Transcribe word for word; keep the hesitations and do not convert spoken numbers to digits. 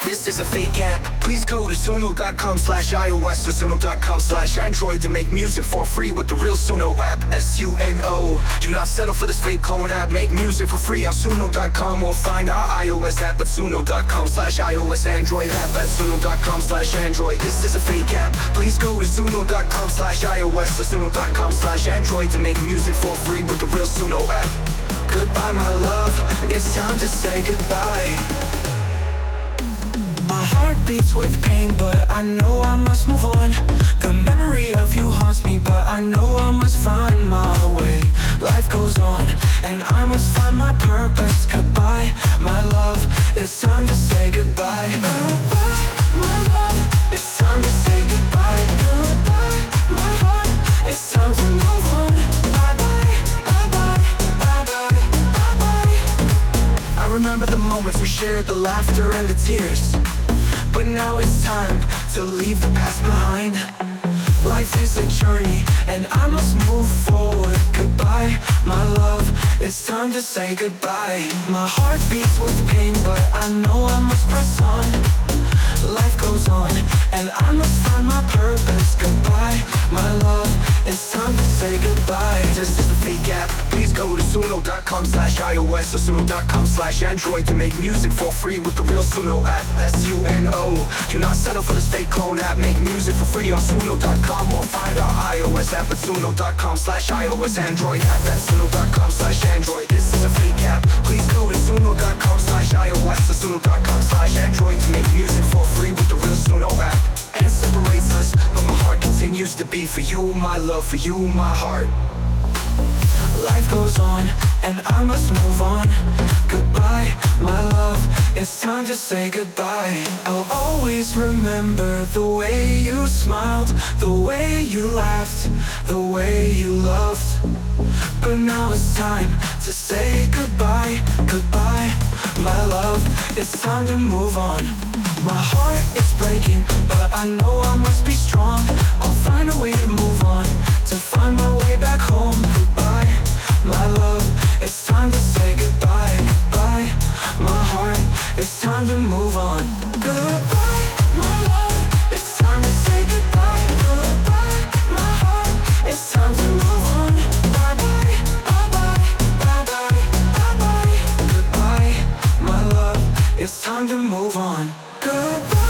this is a fake app. Please go to Suno dot com slash iOS or Suno dot com slash Android to make music for free with the real Suno app. S U N O. Do not settle for this fake clone app. Make music for free on Suno dot com or find our iOS app at Suno dot com slash iOS, Android app at Suno dot com slash Android. This is a fake app. Please go to Suno dot com slash iOS or Suno dot com slash Android to make music for free with the real Suno app. Goodbye, my love. It's time to say goodbye. My heart beats with pain, but I know I must move on. The memory of you haunts me, but I know I must find my way. Life goes on, and I must find my purpose. Goodbye, my love, it's time to say goodbye. Goodbye, my love, it's time to say goodbye. Goodbye, my heart, it's time to move on. Bye-bye, bye-bye, bye-bye, bye-bye. I remember the moments we shared, the laughter and the tears. But now it's time to leave the past behind. Life is a journey, and I must move forward. Goodbye, my love, it's time to say goodbye. My heart beats with pain, but I know I must press on. Life goes on, and I must find my purpose. Goodbye, my love, it's time to say goodbye. This is the fake app. Please go to Suno dot com slash iOS or Suno dot com slash Android to make music for free with the real Suno app. S U N O. Do not settle for the fake clone app. Make music for free on Suno dot com or find our iOS app at Suno dot com slash iOS, Android app at Suno dot com slash Android. This is a fake app. Please go to Suno dot com slash iOS or Suno dot com slash Android to make music for free with the real Suno app. And it separates us, but my heart continues to beat for you, my love, for you, my heart. Life goes on, and I must move on. Goodbye, my love, it's time to say goodbye. I'll always remember the way you smiled, the way you laughed, the way you loved. But now it's time to say goodbye. Goodbye, my love, it's time to move on. My heart is breaking, but I know I must be strong. I'll find a way to move on, to find my way back home. Goodbye, my love, it's time to say goodbye. Goodbye, my heart, it's time to move on. Goodbye, my love, it's time to say goodbye. Goodbye, my heart, it's time to move on. Bye-bye, bye-bye, bye-bye, bye-bye. Goodbye, my love, it's time to move on. Goodbye.